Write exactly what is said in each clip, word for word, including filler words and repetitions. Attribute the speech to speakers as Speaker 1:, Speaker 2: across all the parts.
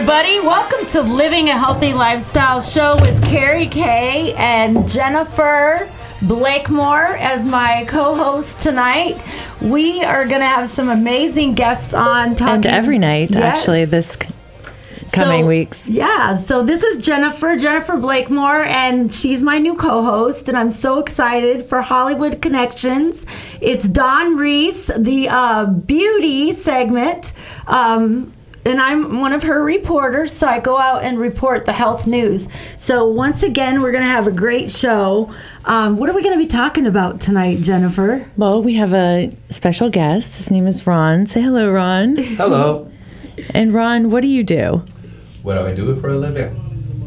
Speaker 1: everybody. Welcome to Living a Healthy Lifestyle Show with Carrie Kay and Jennifer Blakemore as my co-host tonight. We are going to have some amazing guests on. Talking,
Speaker 2: and every night,
Speaker 1: yes.
Speaker 2: actually, this coming
Speaker 1: so,
Speaker 2: weeks.
Speaker 1: Yeah, so this is Jennifer, Jennifer Blakemore, and she's my new co-host, and I'm so excited for Hollywood Connections. It's Dawn Reese, the uh, beauty segment, um, and I'm one of her reporters, so I go out and report the health news. So once again, we're going to have a great show. Um, what are we going to be talking about tonight, Jennifer?
Speaker 2: Well, we have a special guest. His name is Ron. Say hello, Ron.
Speaker 3: Hello.
Speaker 2: And Ron, what do you do?
Speaker 3: What do I do for a living?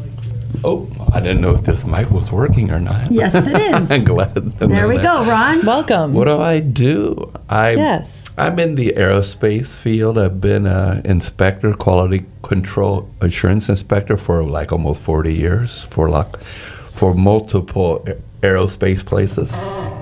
Speaker 3: Oh, I didn't know if this mic was working or not.
Speaker 1: Yes, it is.
Speaker 3: I'm glad to know
Speaker 1: There we
Speaker 3: that.
Speaker 1: go, Ron.
Speaker 2: Welcome.
Speaker 3: What do I do? I
Speaker 2: Yes.
Speaker 3: I'm in the aerospace field. I've been an inspector, quality control assurance inspector for like almost forty years for like for multiple a- aerospace places.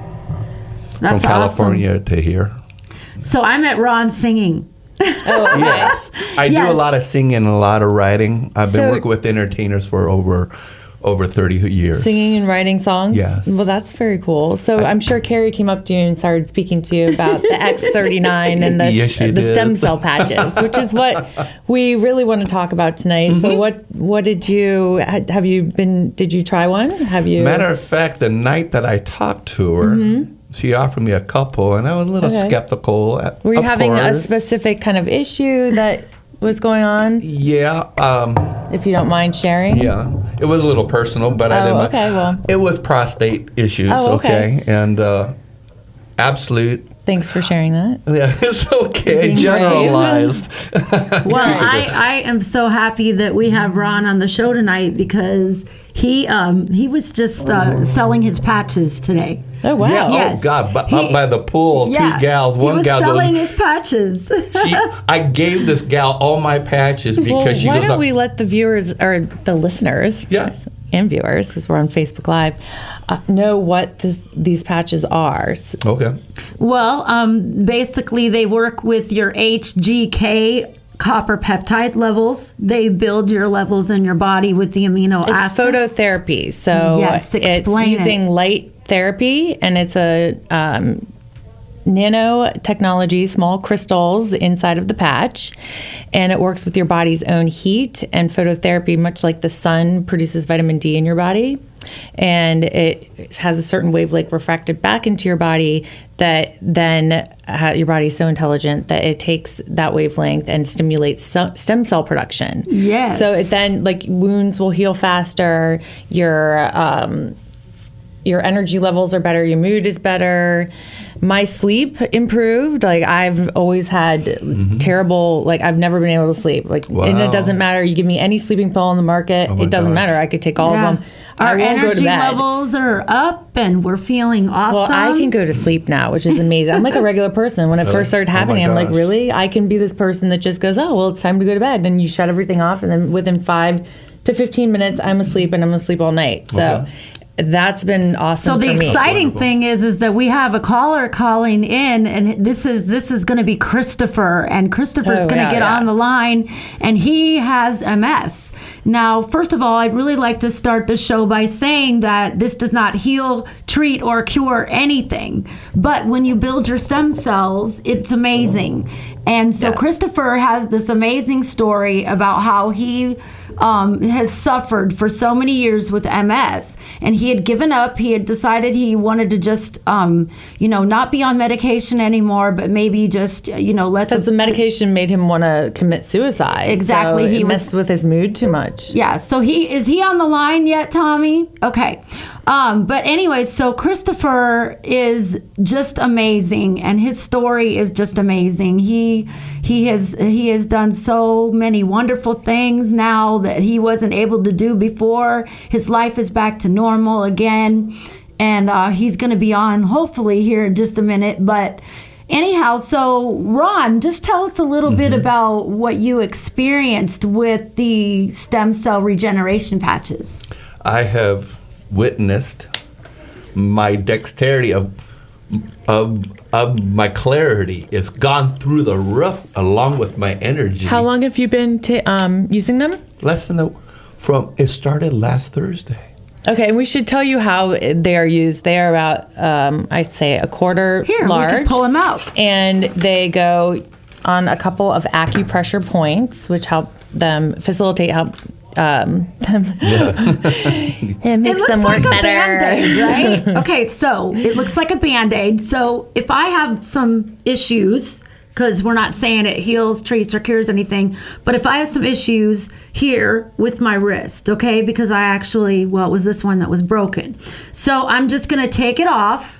Speaker 1: That's
Speaker 3: from California
Speaker 1: awesome.
Speaker 3: to here.
Speaker 1: So I met Ron singing.
Speaker 2: Oh, okay.
Speaker 3: Yes. I
Speaker 1: Yes.
Speaker 3: do a lot of singing and a lot of writing. I've been
Speaker 2: So-
Speaker 3: working with entertainers for over over thirty years.
Speaker 2: Singing and writing songs?
Speaker 3: Yes.
Speaker 2: Well, that's very cool. So I'm sure Carrie came up to you and started speaking to you about the X thirty-nine and the,
Speaker 3: Yes, she
Speaker 2: the
Speaker 3: did.
Speaker 2: stem cell patches, which is what we really want to talk about tonight.
Speaker 3: Mm-hmm.
Speaker 2: So what what did you, have you been, did you try one? Have you?
Speaker 3: Matter of fact, the night that I talked to her,
Speaker 2: Mm-hmm.
Speaker 3: she offered me a couple, and I was a little
Speaker 2: Okay.
Speaker 3: skeptical. At,
Speaker 2: Were you
Speaker 3: of
Speaker 2: having a
Speaker 3: course.
Speaker 2: specific kind of issue that was going on,
Speaker 3: Yeah, um,
Speaker 2: if you don't mind sharing?
Speaker 3: yeah. It was a little personal, but I
Speaker 2: Oh,
Speaker 3: didn't.
Speaker 2: okay, well.
Speaker 3: It was prostate issues.
Speaker 2: Oh, okay.
Speaker 3: and uh, absolute.
Speaker 2: Thanks for sharing that.
Speaker 3: Yeah, it's okay.
Speaker 2: Being brave.
Speaker 3: Generalized.
Speaker 1: Well, I, I am so happy that we have Ron on the show tonight because he um, he was just uh, selling his patches today.
Speaker 2: Oh, wow.
Speaker 3: Yeah.
Speaker 1: Yes.
Speaker 3: Oh God! But
Speaker 1: He-
Speaker 3: up by the pool,
Speaker 1: Yeah,
Speaker 3: two gals.
Speaker 1: he
Speaker 3: One
Speaker 1: was
Speaker 3: gal
Speaker 1: selling
Speaker 3: goes.
Speaker 1: his patches.
Speaker 3: She, I gave this gal all my patches because
Speaker 2: Well,
Speaker 3: she
Speaker 2: why
Speaker 3: goes
Speaker 2: don't
Speaker 3: up.
Speaker 2: we let the viewers or the listeners
Speaker 3: Yeah.
Speaker 2: and viewers, because we're on Facebook Live, uh, know what this, these patches are. S-
Speaker 3: Okay.
Speaker 1: Well, um, basically, they work with your H G K copper peptide levels. They build your levels in your body with the amino
Speaker 2: It's
Speaker 1: acids.
Speaker 2: phototherapy. So
Speaker 1: Yes,
Speaker 2: it's
Speaker 1: explain
Speaker 2: using
Speaker 1: it.
Speaker 2: light therapy, and it's a um, nanotechnology, small crystals inside of the patch, and it works with your body's own heat and phototherapy, much like the sun produces vitamin D in your body. And it has a certain wavelength refracted back into your body that then uh, your body is so intelligent that it takes that wavelength and stimulates se- stem cell production.
Speaker 1: Yes.
Speaker 2: So it then, like, wounds will heal faster, your um, your energy levels are better, your mood is better. My sleep improved. Like, I've always had
Speaker 3: Mm-hmm.
Speaker 2: terrible, like, I've never been able to sleep. Like, and
Speaker 3: Wow.
Speaker 2: it doesn't matter. You give me any sleeping pill on the market,
Speaker 3: Oh my
Speaker 2: it doesn't
Speaker 3: gosh.
Speaker 2: matter. I could take all
Speaker 1: Yeah.
Speaker 2: of them.
Speaker 1: Our
Speaker 2: I won't go to
Speaker 1: energy
Speaker 2: bed.
Speaker 1: levels are up, and we're feeling awesome.
Speaker 2: Well, I can go to sleep now, which is amazing. I'm like a regular person. When it
Speaker 3: Really?
Speaker 2: first started
Speaker 3: Oh my
Speaker 2: happening, I'm like,
Speaker 3: gosh.
Speaker 2: really? I can be this person that just goes, oh, well, it's time to go to bed. And you shut everything off, and then within five to fifteen minutes, I'm asleep, and I'm asleep all night. So
Speaker 3: Okay.
Speaker 2: that's been awesome
Speaker 1: So the
Speaker 2: for me.
Speaker 1: exciting
Speaker 3: Wonderful.
Speaker 1: thing is, is that we have a caller calling in, and this is this is going to be Christopher, and Christopher's
Speaker 2: Oh,
Speaker 1: going to
Speaker 2: yeah,
Speaker 1: get
Speaker 2: yeah.
Speaker 1: on the line, and he has M S. Now, first of all, I'd really like to start the show by saying that this does not heal, treat, or cure anything. But when you build your stem cells, it's amazing. And so
Speaker 2: Yes.
Speaker 1: Christopher has this amazing story about how he um, has suffered for so many years with M S, and he had given up. He had decided he wanted to just, um, you know, not be on medication anymore, but maybe just, you know, let
Speaker 2: Because
Speaker 1: the
Speaker 2: the medication made him want to commit suicide.
Speaker 1: Exactly,
Speaker 2: So
Speaker 1: he
Speaker 2: it
Speaker 1: was-
Speaker 2: messed with his mood too much.
Speaker 1: Yeah, so he is he on the line yet, Tommy? Okay. Um, but anyway, so Christopher is just amazing, and his story is just amazing. He he has he has done so many wonderful things now that he wasn't able to do before. His life is back to normal again, and uh, he's going to be on hopefully here in just a minute, but. Anyhow, so Ron, just tell us a little bit about what you experienced with the stem cell regeneration patches.
Speaker 3: I have witnessed my dexterity of of, of my clarity is gone through the roof along with my energy.
Speaker 2: How long have you been t- um, using them?
Speaker 3: Less than a, from, it started last Thursday.
Speaker 2: Okay, and we should tell you how they are used. They are about, um, I'd say, a quarter
Speaker 1: Here,
Speaker 2: large.
Speaker 1: we can pull them out.
Speaker 2: And they go on a couple of acupressure points, which help them facilitate help um, them.
Speaker 3: Yeah.
Speaker 2: It makes
Speaker 1: It looks
Speaker 2: them work
Speaker 1: like a
Speaker 2: better.
Speaker 1: Band-Aid, right? Okay, so it looks like a Band-Aid. So if I have some issues, because we're not saying it heals, treats, or cures anything, but if I have some issues here with my wrist, okay, because I actually, well, it was this one that was broken. So I'm just going to take it off,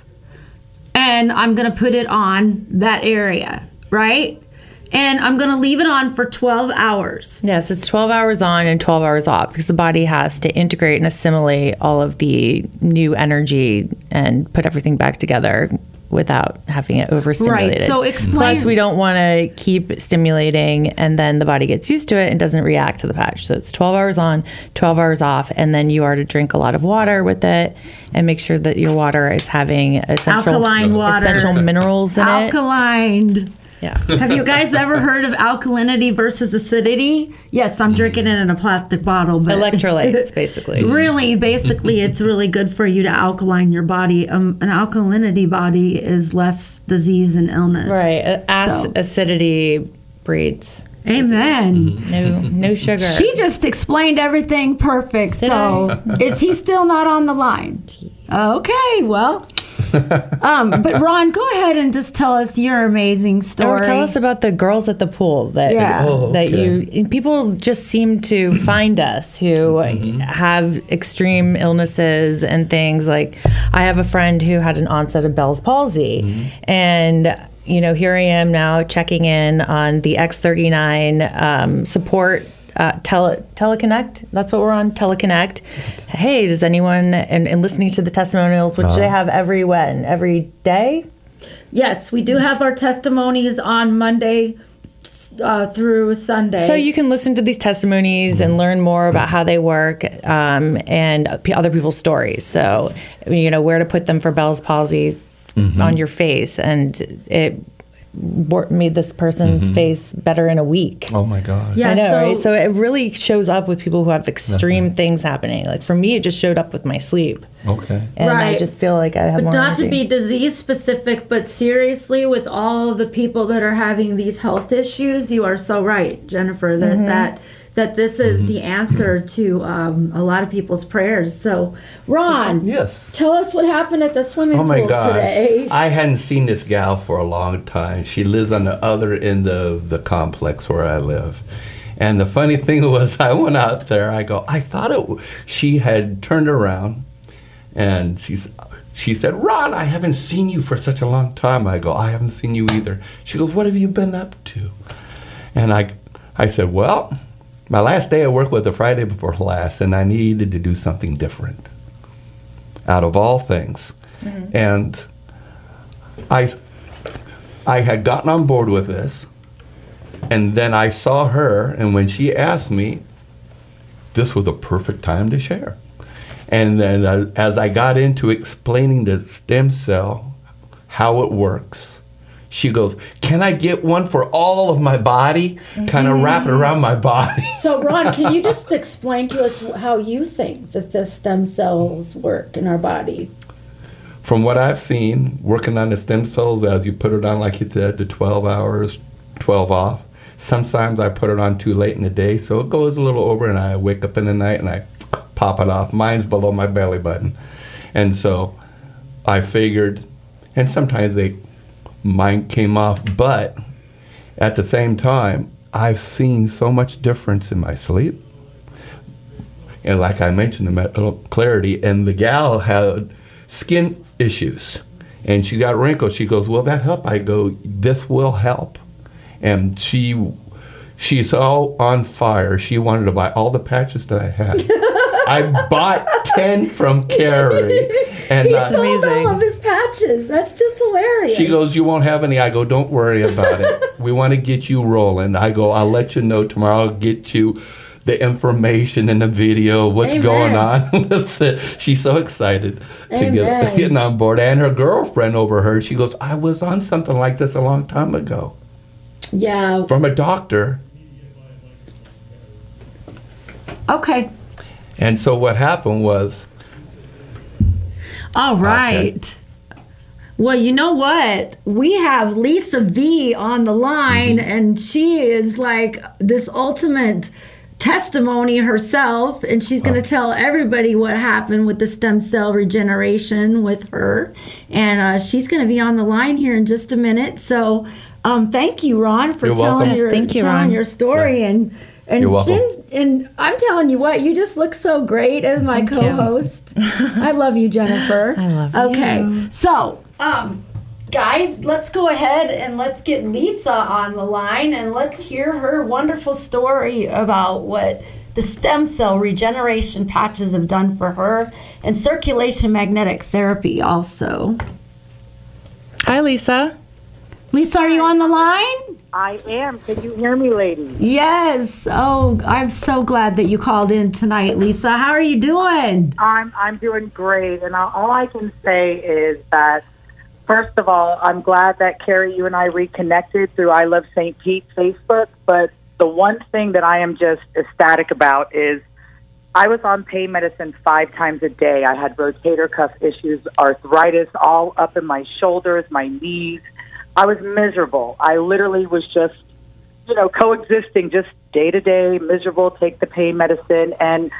Speaker 1: and I'm going to put it on that area, right? And I'm going to leave it on for twelve hours.
Speaker 2: Yes, it's twelve hours on and twelve hours off because the body has to integrate and assimilate all of the new energy and put everything back together without having it overstimulated.
Speaker 1: Right, so explain-
Speaker 2: Plus, we don't want to keep stimulating and then the body gets used to it and doesn't react to the patch. So it's twelve hours on, twelve hours off, and then you are to drink a lot of water with it and make sure that your water is having essential,
Speaker 1: Alkaline water.
Speaker 2: essential minerals in it.
Speaker 1: Alkaline.
Speaker 2: Yeah.
Speaker 1: Have you guys ever heard of alkalinity versus acidity? Yes, I'm drinking it in a plastic bottle. But
Speaker 2: Electrolytes, basically.
Speaker 1: really, basically, it's really good for you to alkaline your body. Um, an alkalinity body is less disease and illness.
Speaker 2: Right. Ac-
Speaker 1: So-
Speaker 2: acidity breeds.
Speaker 1: Amen.
Speaker 2: No, no sugar.
Speaker 1: She just explained everything perfect. so, is he still not on the line? Okay, well. um, but Ron, go ahead and just tell us your amazing story.
Speaker 2: Or tell us about the girls at the pool that
Speaker 1: Yeah.
Speaker 3: Oh,
Speaker 2: that
Speaker 3: okay.
Speaker 2: you people just seem to find us who have extreme illnesses and things. Like I have a friend who had an onset of Bell's palsy, and you know here I am now checking in on the X thirty-nine um, support. Uh, tele, Teleconnect, that's what we're on, Teleconnect. Hey, does anyone, and, and listening to the testimonials, which
Speaker 3: Uh-huh.
Speaker 2: they have every when? Every day?
Speaker 1: Yes, we do have our testimonies on Monday uh, through Sunday.
Speaker 2: So you can listen to these testimonies and learn more about how they work um, and p- other people's stories. So, you know, where to put them for Bell's palsy on your face. And it wor- made this person's face better in a week.
Speaker 3: Oh my God.
Speaker 1: Yeah,
Speaker 2: I know,
Speaker 1: so,
Speaker 2: right? So it really shows up with people who have extreme things happening. Like for me, it just showed up with my sleep.
Speaker 3: Okay.
Speaker 2: And I
Speaker 1: Right.
Speaker 2: just feel like I have
Speaker 1: But
Speaker 2: more
Speaker 1: not to
Speaker 2: energy.
Speaker 1: be disease specific, but seriously, with all the people that are having these health issues, you are so right, Jennifer, that
Speaker 2: Mm-hmm.
Speaker 1: that, that this is the answer to um, a lot of people's prayers. So, Ron,
Speaker 3: Yes.
Speaker 1: tell us what happened at the swimming
Speaker 3: Oh my
Speaker 1: pool
Speaker 3: gosh.
Speaker 1: today.
Speaker 3: I hadn't seen this gal for a long time. She lives on the other end of the complex where I live. And the funny thing was, I went out there, I go, I thought it, w- she had turned around and she's, she said, Ron, I haven't seen you for such a long time. I go, I haven't seen you either. She goes, what have you been up to? And I, I said, well, my last day of work was the Friday before last, and I needed to do something different out of all things. And I, I had gotten on board with this, and then I saw her, and when she asked me, this was a perfect time to share. And then uh, as I got into explaining the stem cell, how it works, she goes, can I get one for all of my body? Kind of wrap it around my body.
Speaker 1: So, Ron, can you just explain to us how you think that the stem cells work in our body?
Speaker 3: From what I've seen, working on the stem cells, as you put it on, like you said, the twelve hours, twelve off. Sometimes I put it on too late in the day, so it goes a little over, and I wake up in the night and I pop it off. Mine's below my belly button. And so I figured, and sometimes they, mine came off, but at the same time, I've seen so much difference in my sleep. And like I mentioned, the mental clarity, and the gal had skin issues and she got wrinkles. She goes, will that help? I go, this will help. And she she's all on fire. She wanted to buy all the patches that I had. I bought ten from Carrie. And
Speaker 1: He
Speaker 3: uh,
Speaker 1: sold
Speaker 2: amazing.
Speaker 1: all of his patches. That's just hilarious.
Speaker 3: she goes, you won't have any. I go, don't worry about it. We want to get you rolling. I go, I'll let you know tomorrow. I'll get you the information and the video, what's
Speaker 1: Amen.
Speaker 3: going on with it. She's so excited to
Speaker 1: Amen.
Speaker 3: get getting on board. And her girlfriend overheard. She goes, I was on something like this a long time ago.
Speaker 1: Yeah.
Speaker 3: From a doctor.
Speaker 1: Okay.
Speaker 3: And so what happened was...
Speaker 1: All right. Okay. Well, you know what? We have Lisa V on the line, mm-hmm. and she is like this ultimate testimony herself, and she's going to oh. tell everybody what happened with the stem cell regeneration with her. And uh, she's going to be on the line here in just a minute. So um, thank you, Ron, for
Speaker 3: You're
Speaker 1: telling,
Speaker 3: yes,
Speaker 1: your,
Speaker 2: thank you,
Speaker 1: telling
Speaker 2: Ron.
Speaker 1: your story. Yeah. And and
Speaker 3: You're welcome.
Speaker 1: Jen, and I'm telling you what, you just look so great as my
Speaker 2: Thank
Speaker 1: co-host. I love you, Jennifer.
Speaker 2: I love you.
Speaker 1: Okay, so um, guys, let's go ahead and let's get Lisa on the line and let's hear her wonderful story about what the stem cell regeneration patches have done for her and circulation magnetic therapy also.
Speaker 2: Hi, Lisa.
Speaker 1: Lisa, are you on the line?
Speaker 4: I am. Can you hear me, ladies?
Speaker 1: Yes. Oh, I'm so glad that you called in tonight, Lisa. How are you doing?
Speaker 4: I'm I'm doing great, and all I can say is that, first of all, I'm glad that Carrie, you and I reconnected through I Love Saint Pete Facebook. But the one thing that I am just ecstatic about is I was on pain medicine five times a day. I had rotator cuff issues, arthritis all up in my shoulders, my knees. I was miserable. I literally was just, you know, coexisting, just day to day, miserable, take the pain medicine. And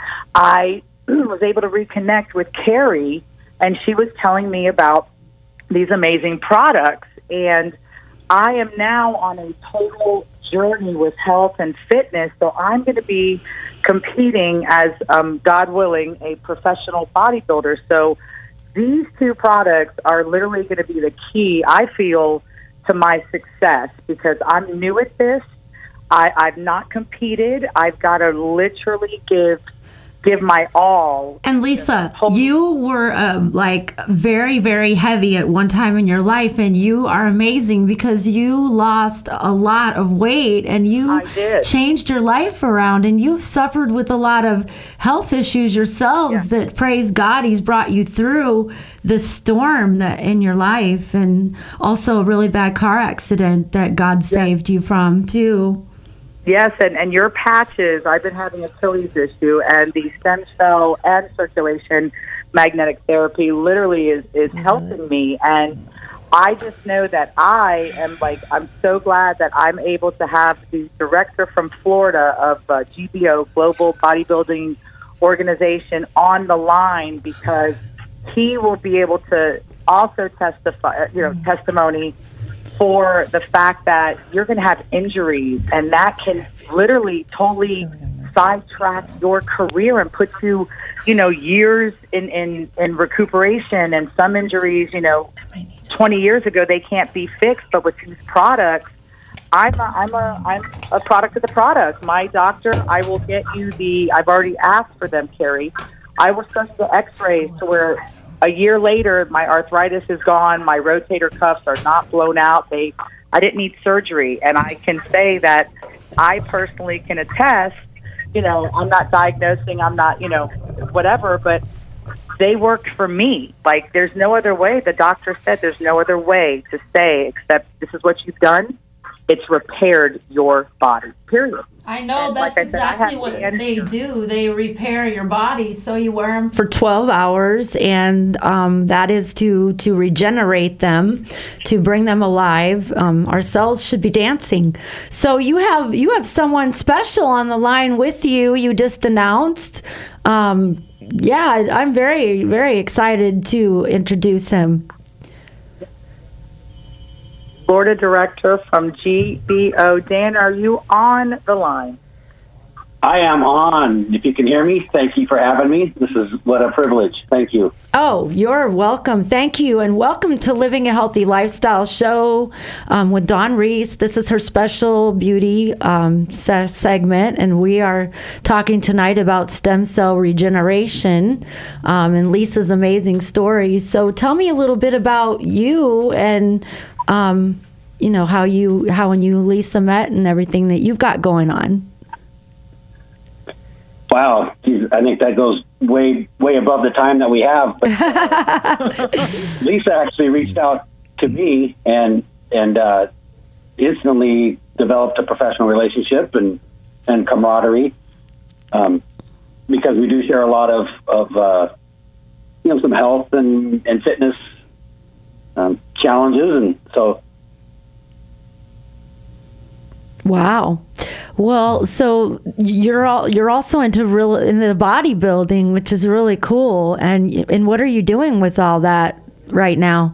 Speaker 4: I was able to reconnect with Carrie, and she was telling me about these amazing products. And I am now on a total journey with health and fitness. So I'm going to be competing as, um, God willing, a professional bodybuilder. So these two products are literally going to be the key, I feel, to my success, because I'm new at this. I, I've not competed. I've got to literally give give my all.
Speaker 1: And Lisa, you were uh, like very, very heavy at one time in your life, and you are amazing because you lost a lot of weight and you
Speaker 4: I did.
Speaker 1: changed your life around, and you've suffered with a lot of health issues yourselves yeah. that, praise God, He's brought you through the storm that in your life, and also a really bad car accident that God saved yeah. you from too.
Speaker 4: Yes, and, and your patches, I've been having Achilles issue, and the stem cell and circulation magnetic therapy literally is, is mm-hmm. helping me. And I just know that I am like, I'm so glad that I'm able to have the director from Florida of uh, G B O, Global Bodybuilding Organization, on the line, because he will be able to also testify, you know, mm-hmm. testimony for the fact that you're going to have injuries, and that can literally totally sidetrack your career and put you, you know, years in, in, in recuperation. And some injuries, you know, twenty years ago, they can't be fixed. But with these products, I'm a, I'm a, I'm a product of the product. My doctor, I will get you the, I've already asked for them, Carrie. I will send you the x-rays to where a year later, my arthritis is gone. My rotator cuffs are not blown out. They, I didn't need surgery. And I can say that I personally can attest, you know, I'm not diagnosing, I'm not, you know, whatever, but they worked for me. Like, there's no other way. The doctor said there's no other way to say except this is what you've done. It's repaired your body, period.
Speaker 1: I know,
Speaker 4: and
Speaker 1: that's
Speaker 4: like I
Speaker 1: exactly
Speaker 4: said,
Speaker 1: what they do. They repair your body, so you wear them for twelve hours, and um, that is to, to regenerate them, to bring them alive. Um, our cells should be dancing. So you have you have someone special on the line with you. You just announced. Um, yeah, I'm very, very excited to introduce him.
Speaker 4: Florida director from G B O. Dan, are you on the line?
Speaker 5: I am on. If you can hear me, thank you for having me. This is what a privilege. Thank you.
Speaker 1: Oh, you're welcome. Thank you. And welcome to Living a Healthy Lifestyle show um, with Dawn Reese. This is her special beauty um, se- segment, and we are talking tonight about stem cell regeneration um, and Lisa's amazing story. So tell me a little bit about you and, um, you know, how you, how and you, Lisa, met and everything that you've got going on.
Speaker 5: Wow, geez, I think that goes way, way above the time that we have. But, uh, Lisa actually reached out to me and and uh, instantly developed a professional relationship and and camaraderie, um, because we do share a lot of of uh, you know some health and and fitness um, challenges, and so.
Speaker 1: Wow. Well, so you're all you're also into real into bodybuilding, which is really cool. And and what are you doing with all that right now?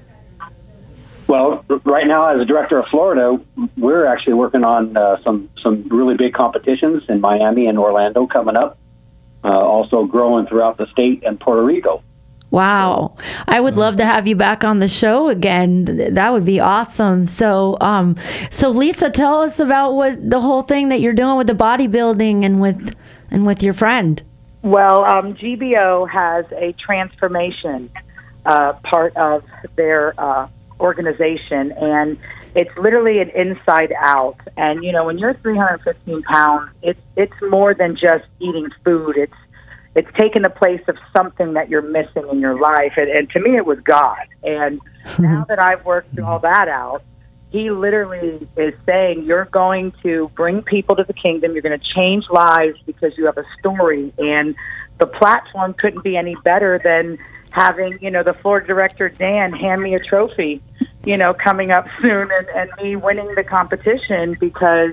Speaker 5: Well, right now, as a director of Florida, we're actually working on uh, some some really big competitions in Miami and Orlando coming up. Uh, also growing throughout the state and Puerto Rico.
Speaker 1: Wow. I would love to have you back on the show again. That would be awesome. So, um, so Lisa, tell us about what the whole thing that you're doing with the bodybuilding and with and with your friend.
Speaker 4: Well, um, G B O has a transformation uh, part of their uh, organization, and it's literally an inside out. And you know, when you're three hundred fifteen pounds, it's it's more than just eating food. It's It's taken the place of something that you're missing in your life. And, and to me, it was God. And now that I've worked all that out, he literally is saying, you're going to bring people to the kingdom. You're going to change lives because you have a story. And the platform couldn't be any better than having, you know, the Florida director, Dan, hand me a trophy, you know, coming up soon, and, and me winning the competition because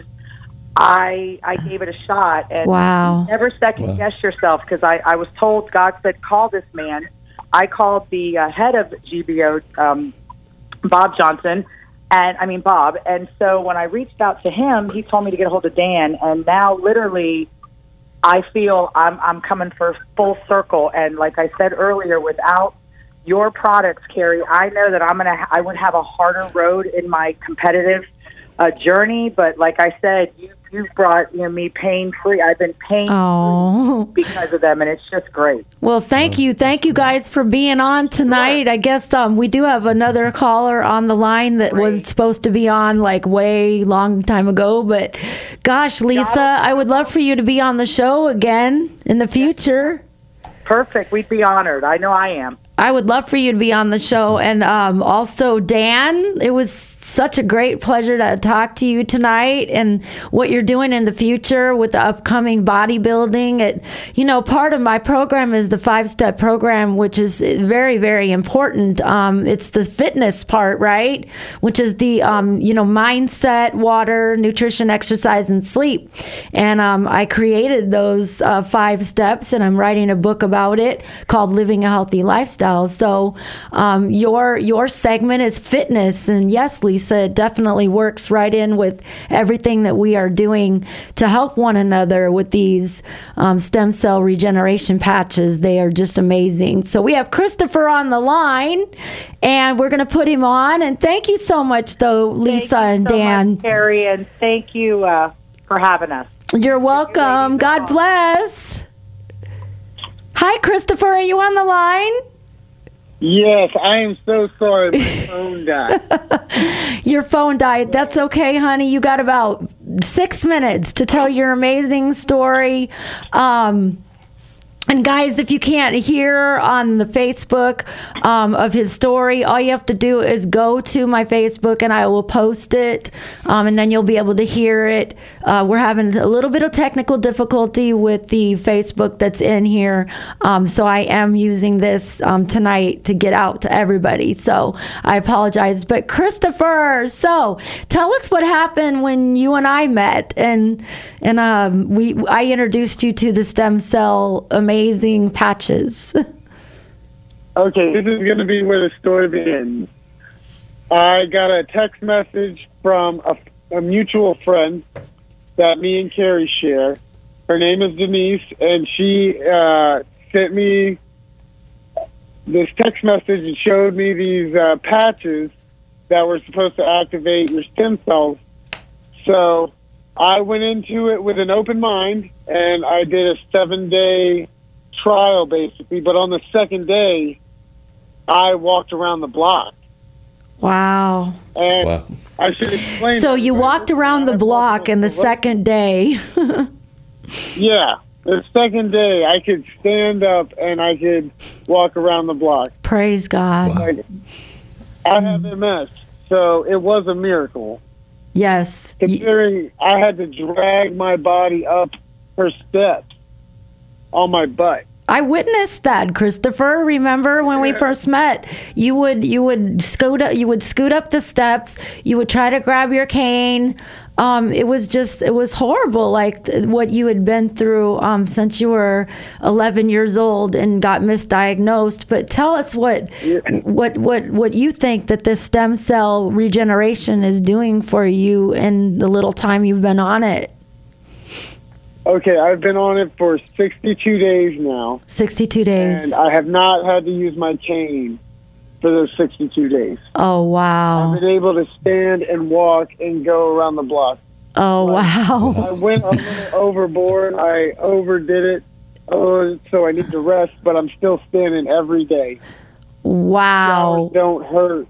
Speaker 4: I I gave it a shot. And
Speaker 1: wow.
Speaker 4: Never second wow. guess yourself, because I, I was told, God said, call this man. I called the uh, head of G B O, um, Bob Johnson, and I mean Bob. And so when I reached out to him, he told me to get a hold of Dan. And now literally I feel I'm, I'm coming for full circle. And like I said earlier, without your products, Carrie, I know that I'm gonna I would have a harder road in my competitive uh, journey. But like I said, you you've brought you know me pain free. I've been pain
Speaker 1: oh.
Speaker 4: free because of them, and it's just great.
Speaker 1: Well, thank you, thank you guys for being on tonight. Sure. I guess um, we do have another caller on the line that great. was supposed to be on like way long time ago. But gosh, Lisa, I would love for you to be on the show again in the future.
Speaker 4: Perfect. We'd be honored. I know I am.
Speaker 1: I would love for you to be on the show. And um, also, Dan, it was such a great pleasure to talk to you tonight and what you're doing in the future with the upcoming bodybuilding. It, you know, part of my program is the five-step program, which is very, very important. Um, it's the fitness part, right? Which is the, um, you know, mindset, water, nutrition, exercise, and sleep. And um, I created those uh, five steps, and I'm writing a book about it called Living a Healthy Lifestyle. So um, your your segment is fitness, and yes, Lisa, it definitely works right in with everything that we are doing to help one another with these um, stem cell regeneration patches. They are just amazing. So we have Christopher on the line, and we're going to put him on. And thank you so much, though, Lisa and
Speaker 4: so
Speaker 1: Dan.
Speaker 4: Much, Carrie, and thank you uh, for having us.
Speaker 1: You're welcome. You God bless. Hi, Christopher. Are you on the line?
Speaker 6: Yes, I am so sorry my phone died.
Speaker 1: Your phone died. That's okay, honey. You got about six minutes to tell your amazing story. Um, and guys, if you can't hear on the Facebook um, of his story, all you have to do is go to my Facebook and I will post it, um, and then you'll be able to hear it. Uh, we're having a little bit of technical difficulty with the Facebook that's in here, um, so I am using this um, tonight to get out to everybody. So I apologize. But Christopher, so tell us what happened when you and I met, and and um, we I introduced you to the stem cell amazing Amazing patches.
Speaker 6: Okay, this is going to be where the story begins. I got a text message from a, a mutual friend that me and Carrie share. Her name is Denise, and she uh, sent me this text message and showed me these uh, patches that were supposed to activate your stem cells. So I went into it with an open mind, and I did a seven-day trial basically, but on the second day I walked around the block.
Speaker 1: Wow.
Speaker 6: And
Speaker 3: wow.
Speaker 6: I should explain.
Speaker 1: So you walked around the block in the second day.
Speaker 6: Yeah. The second day, I could stand up and I could walk around the block.
Speaker 1: Praise God.
Speaker 3: Wow.
Speaker 6: Like, I have M S, so it was a miracle.
Speaker 1: Yes. Y-
Speaker 6: Considering I had to drag my body up her steps on my butt.
Speaker 1: I witnessed that, Christopher. Remember when we first met? You would you would scoot up, you would scoot up the steps. You would try to grab your cane. Um, it was just it was horrible, like th- what you had been through um, since you were eleven years old and got misdiagnosed. But tell us what what what what you think that this stem cell regeneration is doing for you in the little time you've been on it.
Speaker 6: Okay, I've been on it for sixty-two days now.
Speaker 1: sixty-two days.
Speaker 6: And I have not had to use my cane for those sixty-two days.
Speaker 1: Oh, wow.
Speaker 6: I've been able to stand and walk and go around the block.
Speaker 1: Oh, wow.
Speaker 6: I went a little overboard. I overdid it. Oh, so I need to rest, but I'm still standing every day.
Speaker 1: Wow.
Speaker 6: Showers don't hurt.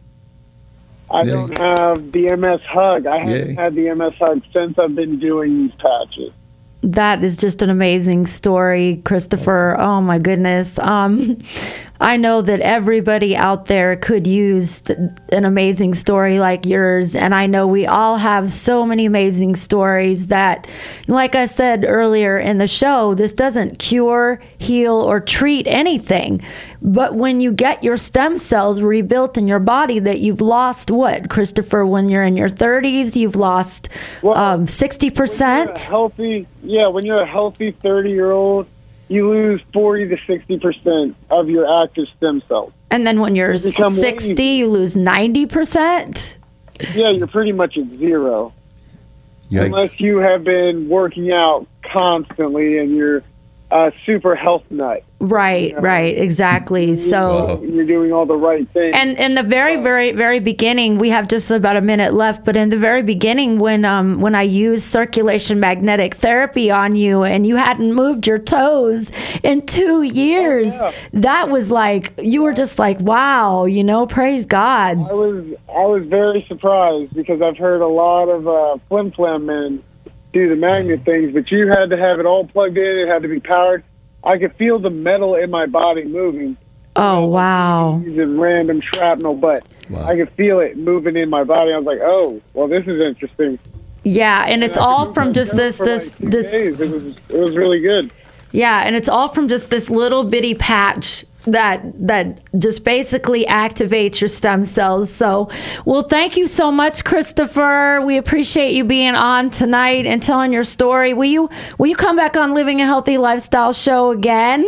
Speaker 6: I
Speaker 3: Yeah.
Speaker 6: don't have the M S hug. I haven't
Speaker 3: Yeah.
Speaker 6: had the M S hug since I've been doing these patches.
Speaker 1: That is just an amazing story, Christopher. Oh my goodness. Um, I know that everybody out there could use th- an amazing story like yours. And I know we all have so many amazing stories that, like I said earlier in the show, this doesn't cure, heal, or treat anything. But when you get your stem cells rebuilt in your body that you've lost, what, Christopher, when you're in your thirties, you've lost
Speaker 6: Well,
Speaker 1: um, sixty
Speaker 6: When you're a
Speaker 1: percent?
Speaker 6: healthy, yeah, when you're a healthy thirty-year-old, you lose forty to sixty percent of your active stem cells.
Speaker 1: And then when you're
Speaker 6: become
Speaker 1: sixty,
Speaker 6: lazy.
Speaker 1: you lose ninety percent?
Speaker 6: Yeah, you're pretty much at zero.
Speaker 3: Yikes.
Speaker 6: Unless you have been working out constantly and you're a super health nut.
Speaker 1: Right, right, exactly. So,
Speaker 3: Wow.
Speaker 6: You're doing all the right things.
Speaker 1: and in the very, very, very beginning, we have just about a minute left. But in the very beginning, when um when I used circulation magnetic therapy on you, and you hadn't moved your toes in two years,
Speaker 6: Oh, yeah.
Speaker 1: that was like you were just like, wow, you know, praise God.
Speaker 6: I was I was very surprised because I've heard a lot of uh, flim flam men do the magnet things, but you had to have it all plugged in. It had to be powered. I could feel the metal in my body moving.
Speaker 1: Oh wow.
Speaker 6: Using random shrapnel, but
Speaker 3: Wow.
Speaker 6: I could feel it moving in my body. I was like, oh, well, this is interesting.
Speaker 1: Yeah, and it's
Speaker 6: I could
Speaker 1: all
Speaker 6: move
Speaker 1: from
Speaker 6: my
Speaker 1: just
Speaker 6: toes
Speaker 1: this
Speaker 6: for
Speaker 1: this
Speaker 6: like two
Speaker 1: this
Speaker 6: days. It was it was really good.
Speaker 1: Yeah, and it's all from just this little bitty patch that that just basically activates your stem cells. So, well, thank you so much, Christopher. We appreciate you being on tonight and telling your story. Will you will you come back on Living a Healthy Lifestyle show again?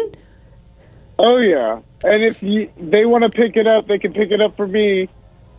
Speaker 6: Oh yeah, and if you, they want to pick it up, they can pick it up for me.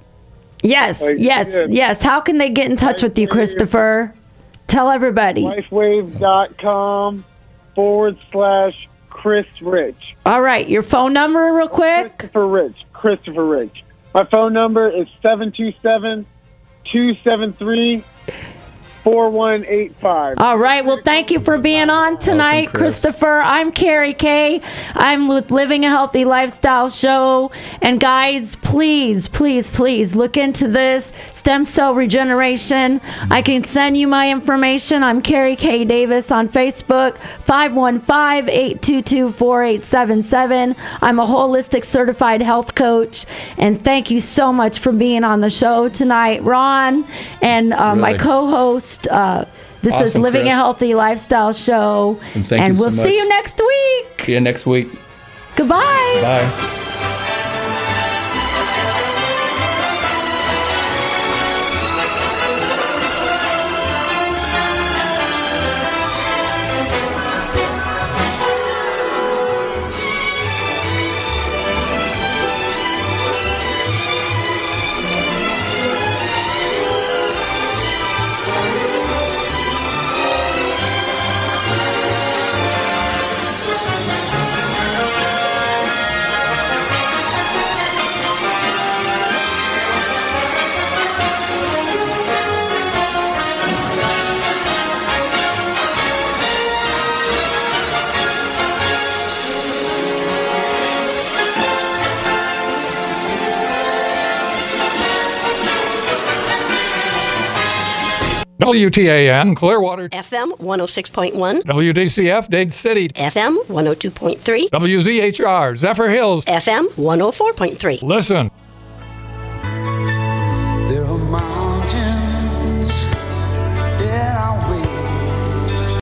Speaker 1: Yes,
Speaker 6: Like,
Speaker 1: yes,
Speaker 6: yeah.
Speaker 1: yes. How can they get in touch with you, Christopher? Tell everybody.
Speaker 6: Lifewave.com forward slash Chris Rich.
Speaker 1: All right, your phone number real quick.
Speaker 6: Christopher Rich. Christopher Rich. My phone number is seven two seven, two seven three, four one eight five.
Speaker 1: All right. Well, thank you for being on tonight,
Speaker 3: Welcome, Chris.
Speaker 1: Christopher. I'm Carrie Kay. I'm with Living a Healthy Lifestyle Show. And guys, please, please, please look into this stem cell regeneration. I can send you my information. I'm Carrie Kay Davis on Facebook, five one five, eight two two, four eight seven seven. I'm a holistic certified health coach. And thank you so much for being on the show tonight, Ron, and uh, my
Speaker 3: Really.
Speaker 1: co-host. Uh, this is
Speaker 3: Awesome,
Speaker 1: Living a
Speaker 3: Chris.
Speaker 1: Healthy Lifestyle Show.
Speaker 3: And thank you
Speaker 1: we'll
Speaker 3: so
Speaker 1: see
Speaker 3: much.
Speaker 1: you next week.
Speaker 3: See you next week.
Speaker 1: Goodbye.
Speaker 3: Bye.
Speaker 7: W T A N, Clearwater.
Speaker 8: F M one oh six point one.
Speaker 7: W D C F, Dade City.
Speaker 8: F M one oh two point three.
Speaker 7: W Z H R, Zephyr Hills.
Speaker 8: F M one oh four point three.
Speaker 7: Listen.